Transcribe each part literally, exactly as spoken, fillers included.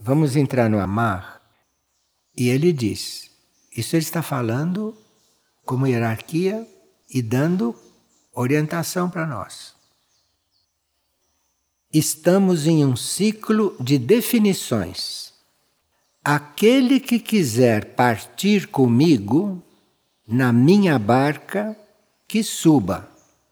vamos entrar no amar, e ele diz, isso ele está falando como hierarquia e dando orientação para nós. Estamos em um ciclo de definições. Aquele que quiser partir comigo na minha barca, que suba.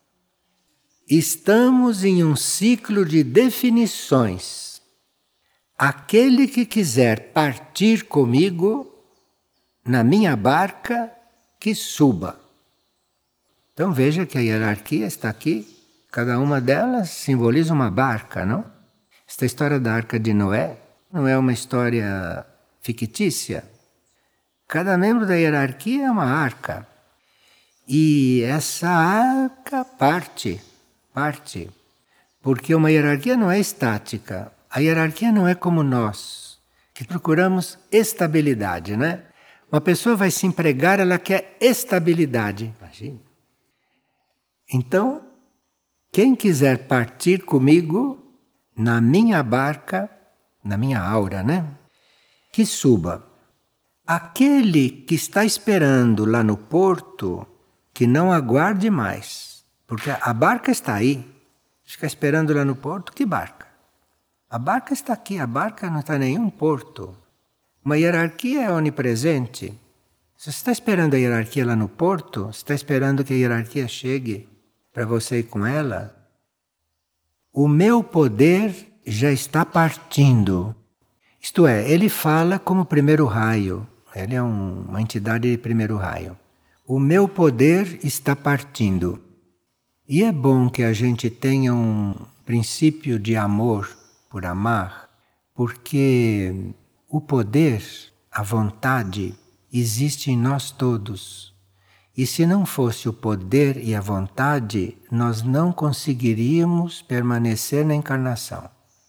Estamos em um ciclo de definições. Aquele que quiser partir comigo na minha barca, que suba. Então veja que a hierarquia está aqui. Cada uma delas simboliza uma barca, não? Esta história da Arca de Noé não é uma história fictícia. Cada membro da hierarquia é uma arca. E essa arca parte, parte. Porque uma hierarquia não é estática. A hierarquia não é como nós, que procuramos estabilidade, né? Uma pessoa vai se empregar, ela quer estabilidade. Imagina. Então, quem quiser partir comigo na minha barca, na minha aura, né? Que suba. Aquele que está esperando lá no porto, que não aguarde mais. Porque a barca está aí. Fica esperando lá no porto, que barca? A barca está aqui, a barca não está em nenhum porto. Uma hierarquia é onipresente. Se você está esperando a hierarquia lá no porto, você está esperando que a hierarquia chegue para você ir com ela. O meu poder já está partindo. Isto é, ele fala como primeiro raio. Ele é um, uma entidade de primeiro raio. O meu poder está partindo. E é bom que a gente tenha um princípio de amor por amar, porque o poder, a vontade, existe em nós todos. E se não fosse o poder e a vontade, nós não conseguiríamos permanecer na encarnação.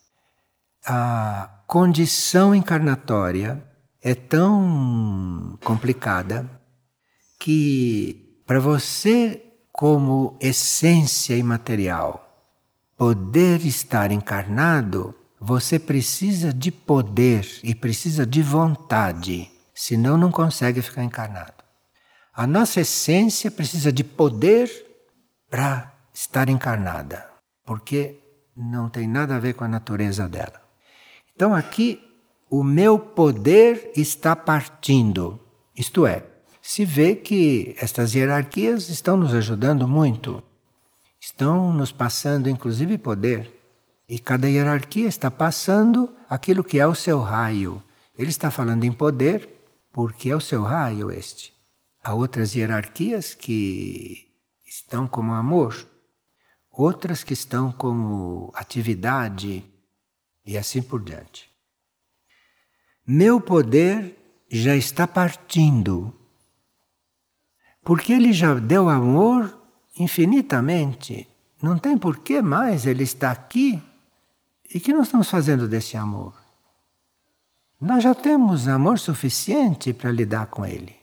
A condição encarnatória é tão complicada que para você, como essência imaterial, poder estar encarnado, você precisa de poder e precisa de vontade, senão não consegue ficar encarnado. A nossa essência precisa de poder para estar encarnada, porque não tem nada a ver com a natureza dela. Então aqui, o meu poder está partindo. Isto é, se vê que estas hierarquias estão nos ajudando muito. Estão nos passando, inclusive, poder. E cada hierarquia está passando aquilo que é o seu raio. Ele está falando em poder porque é o seu raio este. Há outras hierarquias que estão como amor, outras que estão como atividade e assim por diante. Meu poder já está partindo, porque ele já deu amor infinitamente. Não tem por que mais ele estar aqui. E o que nós estamos fazendo desse amor? Nós já temos amor suficiente para lidar com ele.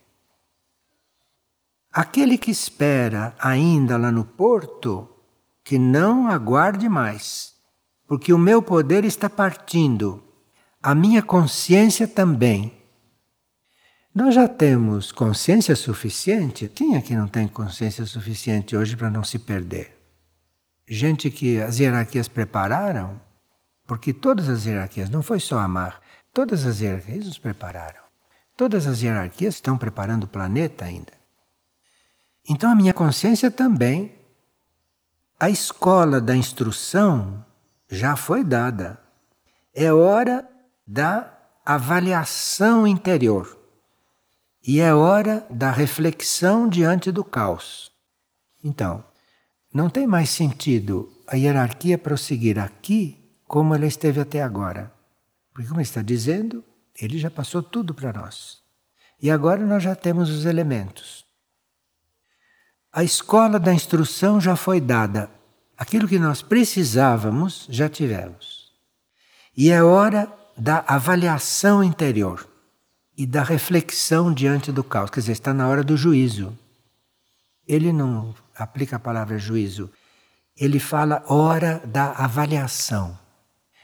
Aquele que espera ainda lá no porto, que não aguarde mais, porque o meu poder está partindo, a minha consciência também. Nós já temos consciência suficiente? Quem é que não tem consciência suficiente hoje para não se perder? Gente que as hierarquias prepararam, porque todas as hierarquias, não foi só amar, todas as hierarquias nos prepararam. Todas as hierarquias estão preparando o planeta ainda. Então a minha consciência também. A escola da instrução já foi dada. É hora da avaliação interior. E é hora da reflexão diante do caos. Então, não tem mais sentido a hierarquia prosseguir aqui como ela esteve até agora. Porque, como ele está dizendo, ele já passou tudo para nós. E agora nós já temos os elementos. A escola da instrução já foi dada. Aquilo que nós precisávamos, já tivemos. E é hora da avaliação interior e da reflexão diante do caos. Quer dizer, está na hora do juízo. Ele não aplica a palavra juízo. Ele fala hora da avaliação.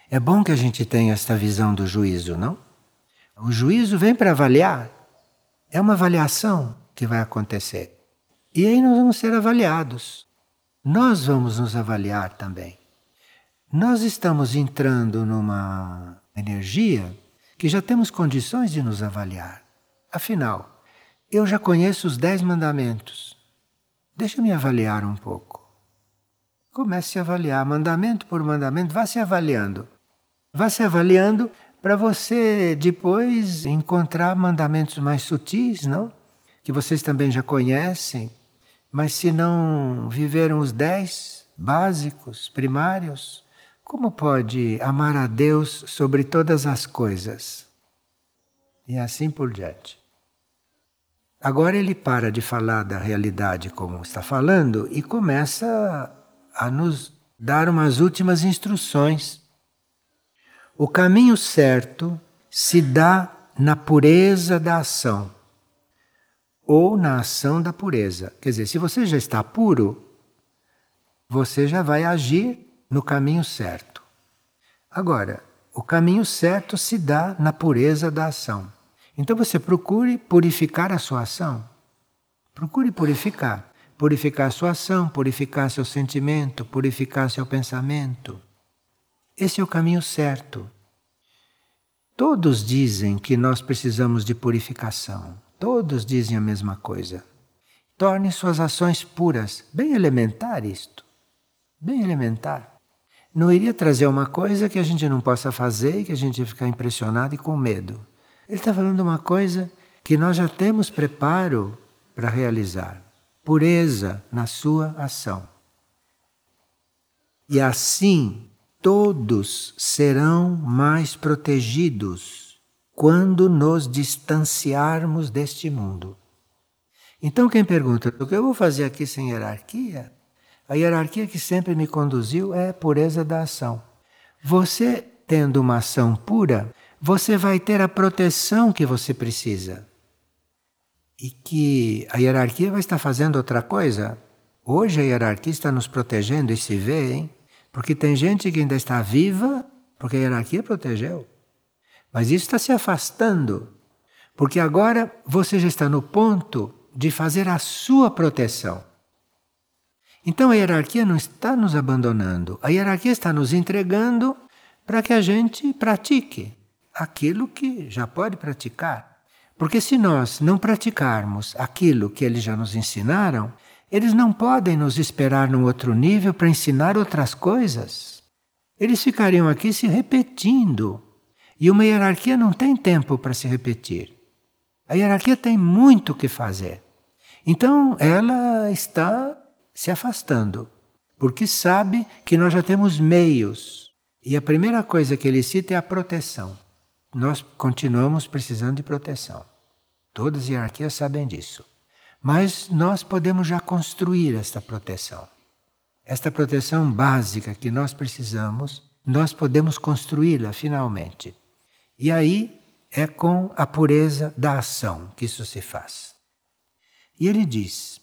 É bom que a gente tenha esta visão do juízo, não? O juízo vem para avaliar. É uma avaliação que vai acontecer. E aí nós vamos ser avaliados. Nós vamos nos avaliar também. Nós estamos entrando numa energia que já temos condições de nos avaliar. Afinal, eu já conheço os dez mandamentos. Deixa eu me avaliar um pouco. Comece a avaliar, mandamento por mandamento, vá se avaliando. Vá se avaliando para você depois encontrar mandamentos mais sutis, não? Que vocês também já conhecem, mas se não viveram os dez básicos, primários, como pode amar a Deus sobre todas as coisas? E assim por diante. Agora ele para de falar da realidade como está falando e começa a nos dar umas últimas instruções. O caminho certo se dá na pureza da ação, ou na ação da pureza. Quer dizer, se você já está puro, você já vai agir no caminho certo. Agora, o caminho certo se dá na pureza da ação. Então você procure purificar a sua ação. Procure purificar. Purificar a sua ação, purificar seu sentimento, purificar seu pensamento. Esse é o caminho certo. Todos dizem que nós precisamos de purificação. Todos dizem a mesma coisa. Torne suas ações puras. Bem elementar isto. Bem elementar. Não iria trazer uma coisa que a gente não possa fazer e que a gente ia ficar impressionado e com medo. Ele está falando uma coisa que nós já temos preparo para realizar. Pureza na sua ação. E assim todos serão mais protegidos quando nos distanciarmos deste mundo. Então quem pergunta, o que eu vou fazer aqui sem hierarquia? A hierarquia que sempre me conduziu é a pureza da ação. Você, tendo uma ação pura, você vai ter a proteção que você precisa. E que a hierarquia vai estar fazendo outra coisa. Hoje a hierarquia está nos protegendo e se vê, hein? Porque tem gente que ainda está viva porque a hierarquia protegeu. Mas isso está se afastando. Porque agora você já está no ponto de fazer a sua proteção. Então a hierarquia não está nos abandonando, a hierarquia está nos entregando para que a gente pratique aquilo que já pode praticar. Porque se nós não praticarmos aquilo que eles já nos ensinaram, eles não podem nos esperar num outro nível para ensinar outras coisas. Eles ficariam aqui se repetindo. E uma hierarquia não tem tempo para se repetir. A hierarquia tem muito o que fazer. Então ela está se afastando, porque sabe que nós já temos meios. E a primeira coisa que ele cita é a proteção. Nós continuamos precisando de proteção. Todas as hierarquias sabem disso. Mas nós podemos já construir esta proteção. Esta proteção básica que nós precisamos, nós podemos construí-la finalmente. E aí é com a pureza da ação que isso se faz. E ele diz,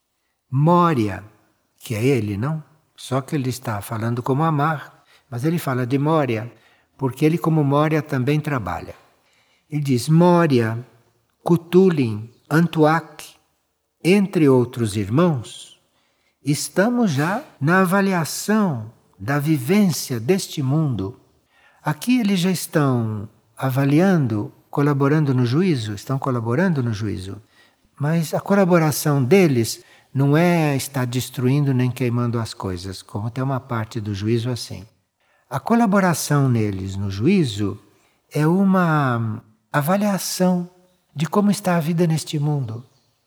Moria, que é ele, não? Só que ele está falando como amar, mas ele fala de Moria, porque ele como Moria também trabalha. Ele diz, Moria, Cutulin, Antuak, entre outros irmãos, estamos já na avaliação da vivência deste mundo. Aqui eles já estão avaliando, colaborando no juízo, estão colaborando no juízo. Mas a colaboração deles não é estar destruindo nem queimando as coisas, como tem uma parte do juízo assim. A colaboração neles no juízo é uma avaliação de como está a vida neste mundo.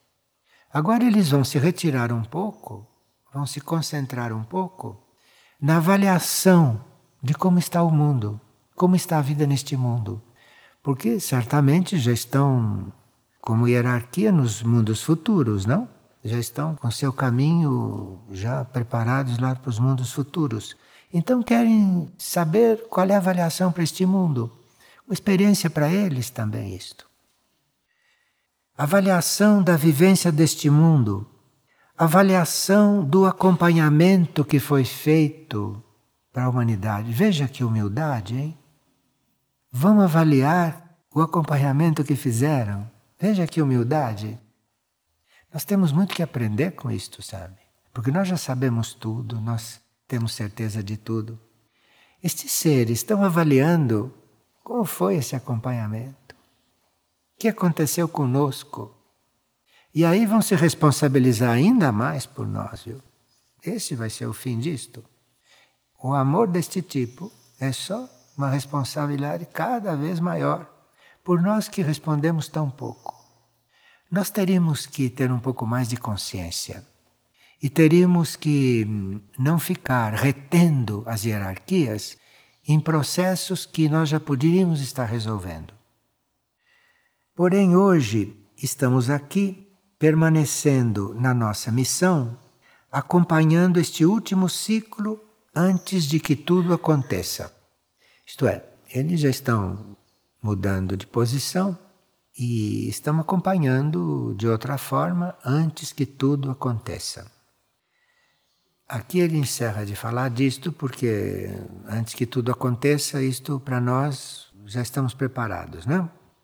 Agora eles vão se retirar um pouco, vão se concentrar um pouco na avaliação de como está o mundo, como está a vida neste mundo. Porque certamente já estão como hierarquia nos mundos futuros, não? Já estão com seu caminho já preparados lá para os mundos futuros. Então querem saber qual é a avaliação para este mundo. Uma experiência para eles também isto. Avaliação da vivência deste mundo. Avaliação do acompanhamento que foi feito para a humanidade. Veja que humildade, hein? Vamos avaliar o acompanhamento que fizeram. Veja que humildade. Nós temos muito que aprender com isto, sabe? Porque nós já sabemos tudo, nós temos certeza de tudo. Estes seres estão avaliando como foi esse acompanhamento. O que aconteceu conosco? E aí vão se responsabilizar ainda mais por nós, viu? Esse vai ser o fim disto. O amor deste tipo é só uma responsabilidade cada vez maior por nós que respondemos tão pouco. Nós teríamos que ter um pouco mais de consciência e teríamos que não ficar retendo as hierarquias em processos que nós já poderíamos estar resolvendo. Porém, hoje estamos aqui permanecendo na nossa missão, acompanhando este último ciclo antes de que tudo aconteça. Isto é, eles já estão mudando de posição e estão acompanhando de outra forma antes que tudo aconteça. Aqui ele encerra de falar disto porque antes que tudo aconteça, isto para nós já estamos preparados, não?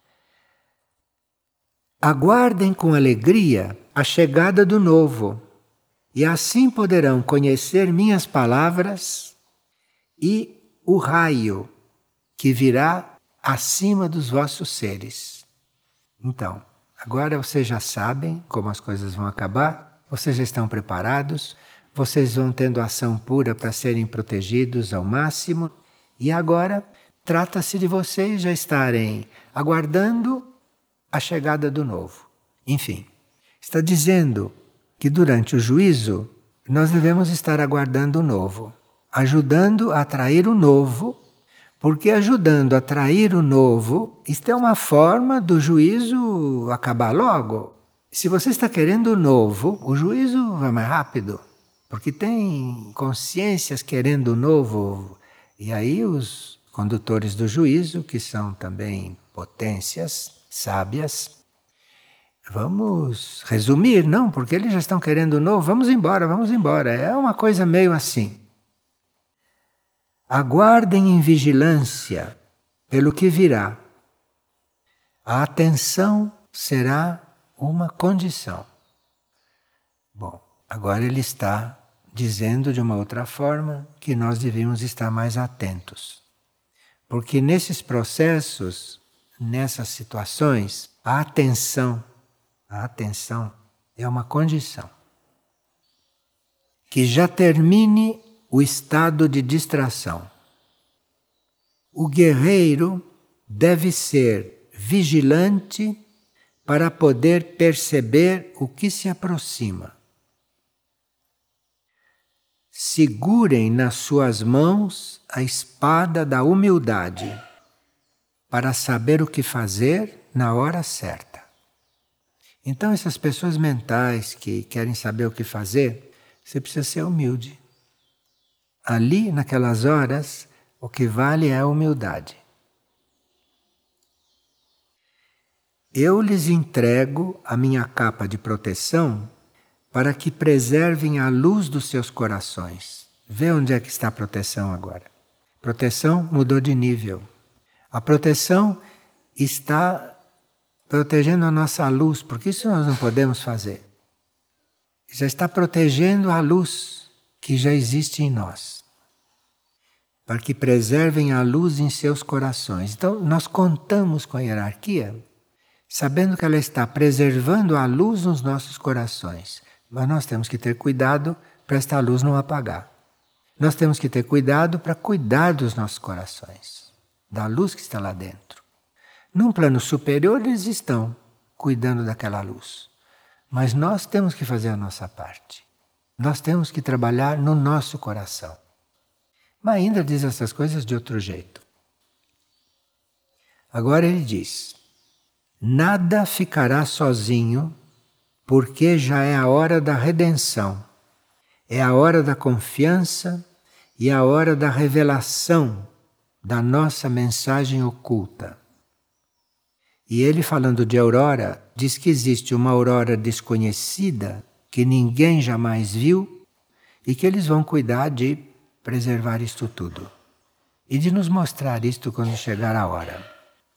Aguardem com alegria a chegada do novo, e assim poderão conhecer minhas palavras e o raio que virá acima dos vossos seres. Então, agora vocês já sabem como as coisas vão acabar, vocês já estão preparados, vocês vão tendo ação pura para serem protegidos ao máximo, e agora trata-se de vocês já estarem aguardando a chegada do novo. Enfim, está dizendo que durante o juízo nós devemos estar aguardando o novo, ajudando a atrair o novo, porque ajudando a atrair o novo, isto é uma forma do juízo acabar logo. Se você está querendo o novo, o juízo vai mais rápido, porque tem consciências querendo o novo, e aí os condutores do juízo, que são também potências sábias, vamos resumir, não? Porque eles já estão querendo o novo, vamos embora, vamos embora. É uma coisa meio assim. Aguardem em vigilância pelo que virá. A atenção será uma condição. Bom, agora ele está dizendo de uma outra forma que nós devíamos estar mais atentos. Porque nesses processos, nessas situações, a atenção, a atenção é uma condição. Que já termine o estado de distração. O guerreiro deve ser vigilante para poder perceber o que se aproxima. Segurem nas suas mãos a espada da humildade para saber o que fazer na hora certa. Então essas pessoas mentais que querem saber o que fazer, você precisa ser humilde. Ali, naquelas horas, o que vale é a humildade. Eu lhes entrego a minha capa de proteção para que preservem a luz dos seus corações. Vê onde é que está a proteção agora. Proteção mudou de nível. A proteção está protegendo a nossa luz, porque isso nós não podemos fazer. Já está protegendo a luz que já existe em nós, para que preservem a luz em seus corações. Então, nós contamos com a hierarquia, sabendo que ela está preservando a luz nos nossos corações. Mas nós temos que ter cuidado para esta luz não apagar. Nós temos que ter cuidado para cuidar dos nossos corações, da luz que está lá dentro. Num plano superior eles estão cuidando daquela luz. Mas nós temos que fazer a nossa parte. Nós temos que trabalhar no nosso coração. Mas ainda diz essas coisas de outro jeito. Agora ele diz: nada ficará sozinho, porque já é a hora da redenção. É a hora da confiança e a hora da revelação da nossa mensagem oculta. E ele, falando de aurora, diz que existe uma aurora desconhecida que ninguém jamais viu e que eles vão cuidar de preservar isto tudo e de nos mostrar isto quando chegar a hora.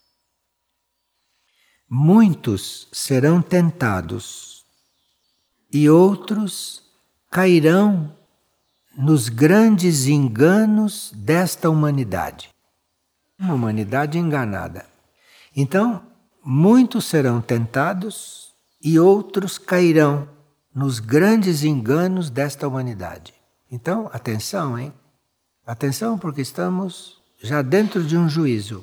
Muitos serão tentados e outros cairão nos grandes enganos desta humanidade. Uma humanidade enganada. Então, muitos serão tentados e outros cairão nos grandes enganos desta humanidade. Então, atenção, hein? Atenção, porque estamos já dentro de um juízo.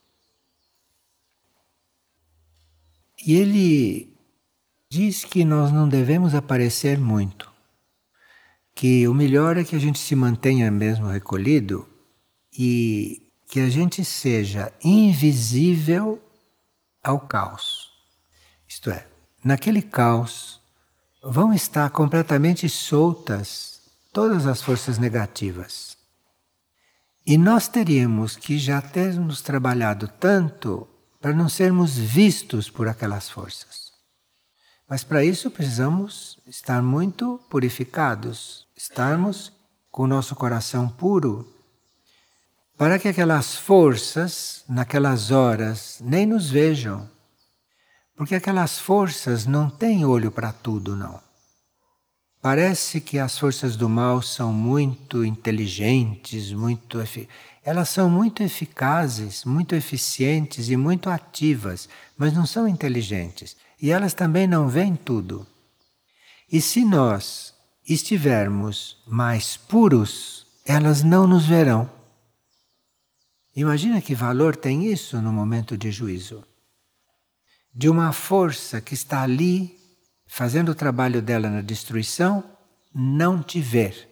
E ele diz que nós não devemos aparecer muito, que o melhor é que a gente se mantenha mesmo recolhido e que a gente seja invisível ao caos. Isto é, naquele caos vão estar completamente soltas todas as forças negativas. E nós teríamos que já termos trabalhado tanto para não sermos vistos por aquelas forças. Mas para isso precisamos estar muito purificados, estarmos com o nosso coração puro, para que aquelas forças, naquelas horas, nem nos vejam. Porque aquelas forças não têm olho para tudo, não. Parece que as forças do mal são muito inteligentes, muito efic... elas são muito eficazes, muito eficientes e muito ativas, mas não são inteligentes. E elas também não veem tudo. E se nós estivermos mais puros, elas não nos verão. Imagina que valor tem isso no momento de juízo. De uma força que está ali, fazendo o trabalho dela na destruição, não te ver.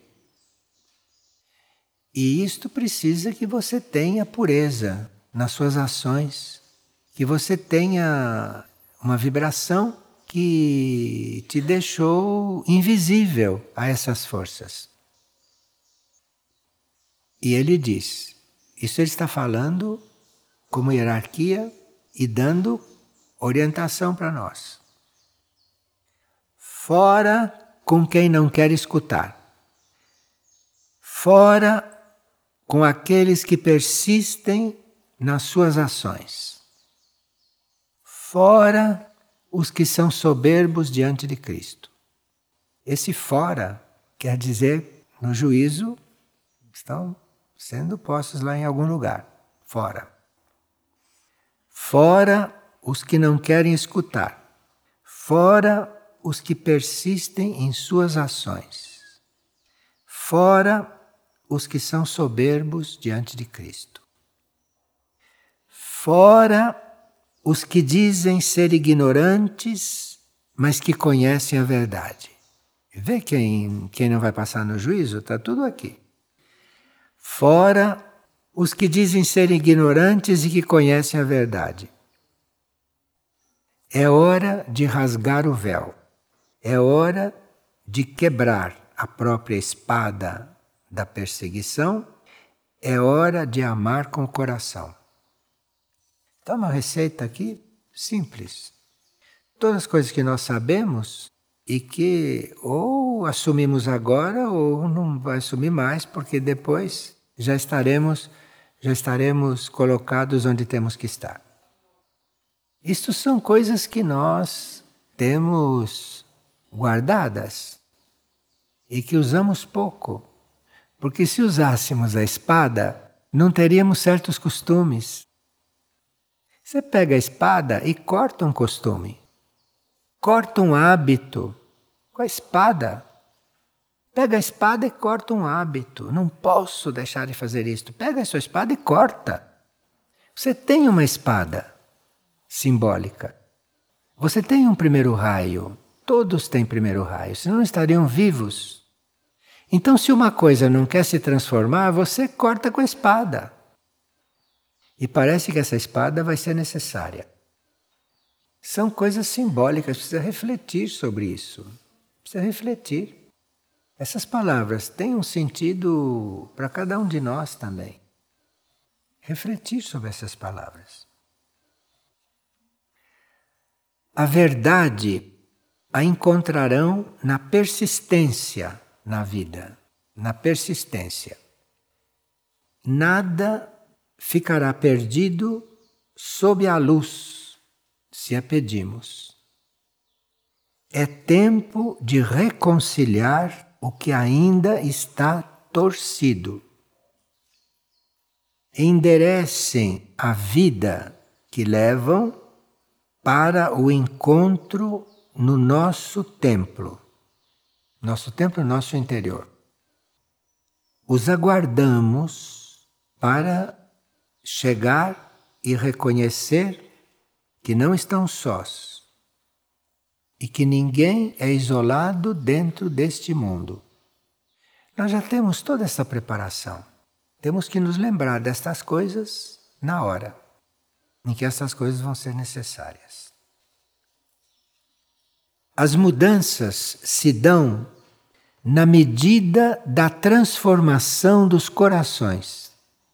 E isto precisa que você tenha pureza nas suas ações, que você tenha uma vibração que te deixou invisível a essas forças. E ele diz, isso ele está falando como hierarquia e dando orientação para nós. Fora com quem não quer escutar. Fora com aqueles que persistem nas suas ações. Fora os que são soberbos diante de Cristo. Esse fora quer dizer, no juízo, estão sendo postos lá em algum lugar. Fora. Fora os que não querem escutar. Fora os que persistem em suas ações. Fora os que são soberbos diante de Cristo. Fora os que dizem ser ignorantes, mas que conhecem a verdade. Vê quem, quem não vai passar no juízo? Está tudo aqui. Fora os que dizem ser ignorantes e que conhecem a verdade. É hora de rasgar o véu. É hora de quebrar a própria espada da perseguição. É hora de amar com o coração. Então, uma receita aqui simples. Todas as coisas que nós sabemos e que ou assumimos agora ou não vai assumir mais, porque depois já estaremos, já estaremos colocados onde temos que estar. Isto são coisas que nós temos guardadas e que usamos pouco. Porque se usássemos a espada, não teríamos certos costumes. Você pega a espada e corta um costume. Corta um hábito com a espada. Pega a espada e corta um hábito. Não posso deixar de fazer isto. Pega a sua espada e corta. Você tem uma espada simbólica. Você tem um primeiro raio. Todos têm primeiro raio, senão não estariam vivos. Então, se uma coisa não quer se transformar, você corta com a espada. E parece que essa espada vai ser necessária. São coisas simbólicas, precisa refletir sobre isso. Precisa refletir. Essas palavras têm um sentido para cada um de nós também. Refletir sobre essas palavras. A verdade a encontrarão na persistência na vida, na persistência. nada ficará perdido sob a luz, se a pedimos. É tempo de reconciliar o que ainda está torcido. Enderecem a vida que levam para o encontro no nosso templo. Nosso templo é nosso interior. Os aguardamos para chegar e reconhecer que não estão sós e que ninguém é isolado dentro deste mundo. Nós já temos toda essa preparação. Temos que nos lembrar destas coisas na hora em que essas coisas vão ser necessárias. As mudanças se dão na medida da transformação dos corações.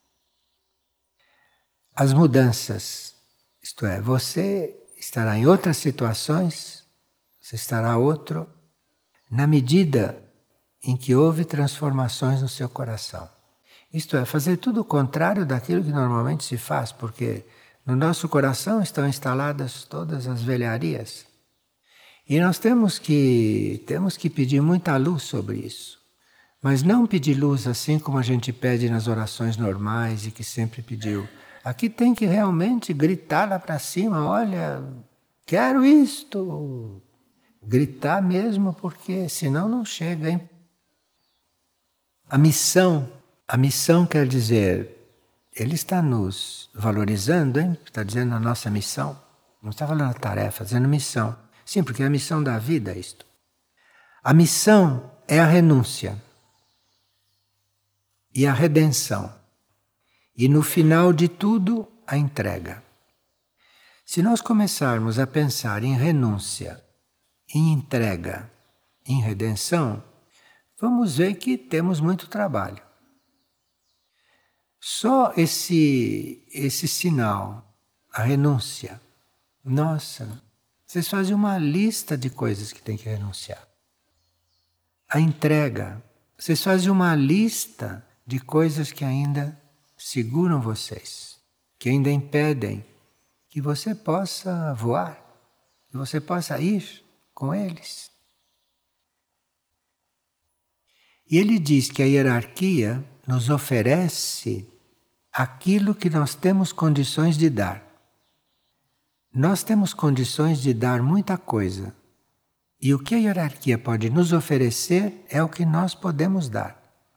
As mudanças, isto é, você estará em outras situações, você estará outro, na medida em que houve transformações no seu coração. Isto é, fazer tudo o contrário daquilo que normalmente se faz, porque no nosso coração estão instaladas todas as velharias. E nós temos que, temos que pedir muita luz sobre isso. Mas não pedir luz assim como a gente pede nas orações normais e que sempre pediu. Aqui tem que realmente gritar lá para cima, olha, quero isto. Gritar mesmo, porque senão não chega, hein? A missão, a missão quer dizer, ele está nos valorizando, hein? Está dizendo a nossa missão. Não está falando tarefa, está dizendo missão. Sim, porque é a missão da vida isto. A missão é a renúncia e a redenção. E no final de tudo, a entrega. Se nós começarmos a pensar em renúncia, em entrega, em redenção, vamos ver que temos muito trabalho. Só esse, esse sinal, a renúncia, nossa, vocês fazem uma lista de coisas que tem que renunciar. A entrega, vocês fazem uma lista de coisas que ainda seguram vocês, que ainda impedem que você possa voar, que você possa ir com eles. E ele diz que a hierarquia nos oferece aquilo que nós temos condições de dar. Nós temos condições de dar muita coisa. E o que a hierarquia pode nos oferecer é o que nós podemos dar.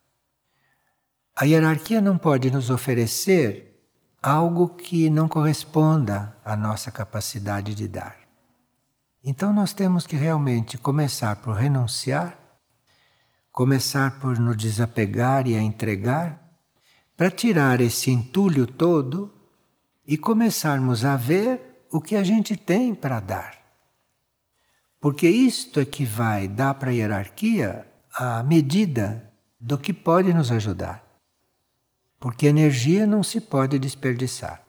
A hierarquia não pode nos oferecer algo que não corresponda à nossa capacidade de dar. Então nós temos que realmente começar por renunciar, começar por nos desapegar e a entregar, para tirar esse entulho todo e começarmos a ver o que a gente tem para dar. Porque isto é que vai dar para a hierarquia a medida do que pode nos ajudar. Porque energia não se pode desperdiçar.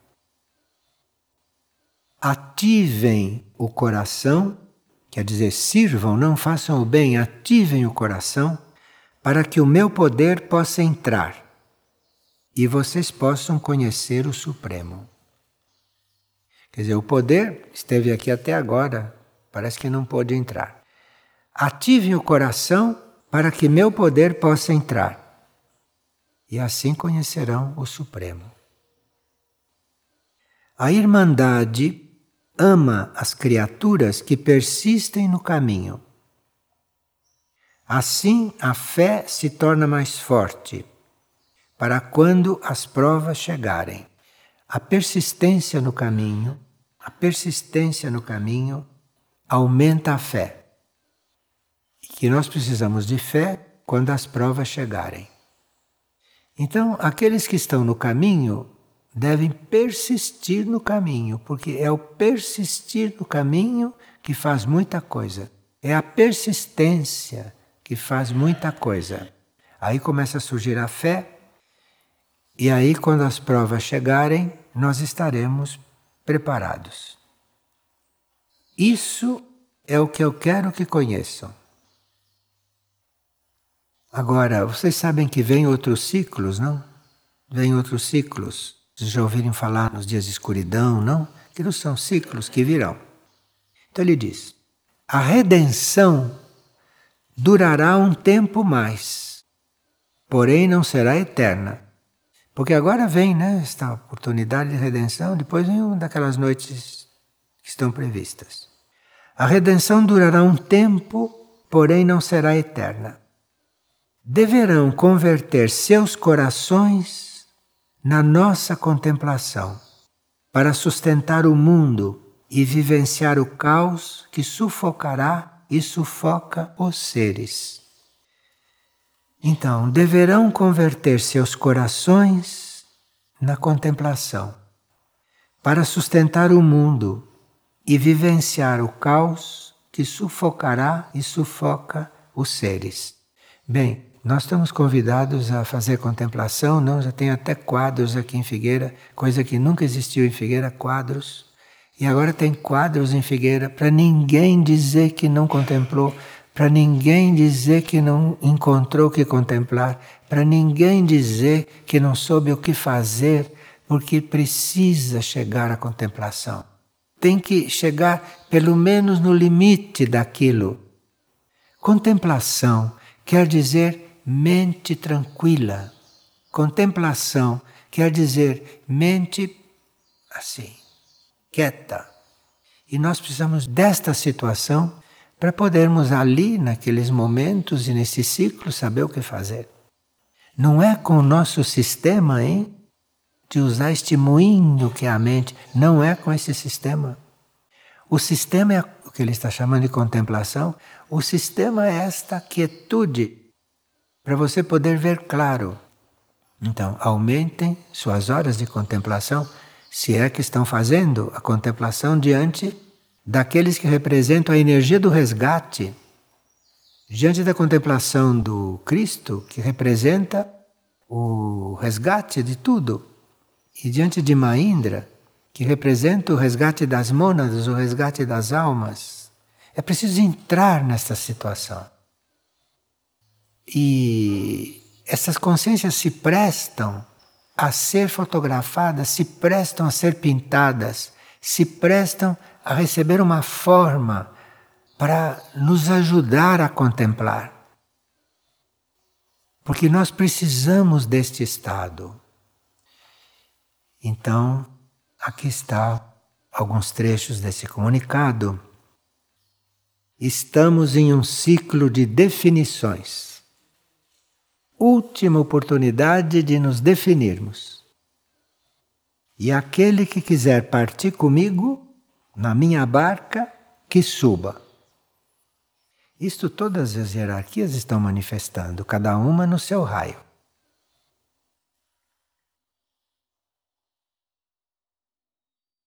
Ativem o coração, quer dizer, sirvam, não façam o bem, ativem o coração para que o meu poder possa entrar e vocês possam conhecer o Supremo. Quer dizer, o poder esteve aqui até agora, parece que não pôde entrar. Ativem o coração para que meu poder possa entrar. E assim conhecerão o Supremo. A Irmandade ama as criaturas que persistem no caminho. Assim a fé se torna mais forte, para quando as provas chegarem. A persistência no caminho, a persistência no caminho aumenta a fé. E que nós precisamos de fé quando as provas chegarem. Então, aqueles que estão no caminho devem persistir no caminho, porque é o persistir no caminho que faz muita coisa. É a persistência que faz muita coisa. Aí começa a surgir a fé, e aí, quando as provas chegarem, nós estaremos preparados. Isso é o que eu quero que conheçam. Agora, vocês sabem que vem outros ciclos, não? vêm outros ciclos. Vocês já ouviram falar nos dias de escuridão, não? Aquilo são ciclos que virão. Então ele diz, a redenção durará um tempo mais, porém não será eterna. Porque agora vem, né, esta oportunidade de redenção, depois vem uma daquelas noites que estão previstas. A redenção durará um tempo, porém não será eterna. Deverão converter seus corações na nossa contemplação, para sustentar o mundo e vivenciar o caos que sufocará e sufoca os seres. Então, deverão converter seus corações na contemplação, para sustentar o mundo e vivenciar o caos que sufocará e sufoca os seres. Bem, nós estamos convidados a fazer contemplação, não? Já tem até quadros aqui em Figueira, coisa que nunca existiu em Figueira, quadros. E agora tem quadros em Figueira para ninguém dizer que não contemplou, para ninguém dizer que não encontrou o que contemplar, para ninguém dizer que não soube o que fazer, porque precisa chegar à contemplação. Tem que chegar pelo menos no limite daquilo. Contemplação quer dizer mente tranquila. Contemplação quer dizer mente assim, quieta. E nós precisamos desta situação para podermos ali, naqueles momentos e nesse ciclo, saber o que fazer. Não é com o nosso sistema, hein? De usar este moinho que é a mente. Não é com esse sistema. O sistema é o que ele está chamando de contemplação. O sistema é esta quietude, para você poder ver claro. Então, aumentem suas horas de contemplação, se é que estão fazendo a contemplação diante daqueles que representam a energia do resgate, diante da contemplação do Cristo, que representa o resgate de tudo, e diante de Mahindra, que representa o resgate das mônadas, o resgate das almas. É preciso entrar nessa situação. E essas consciências se prestam a ser fotografadas, se prestam a ser pintadas, se prestam a receber uma forma para nos ajudar a contemplar. Porque nós precisamos deste estado. Então, aqui está alguns trechos desse comunicado. Estamos em um ciclo de definições. Última oportunidade de nos definirmos. E aquele que quiser partir comigo, na minha barca, que suba. Isto todas as hierarquias estão manifestando, cada uma no seu raio.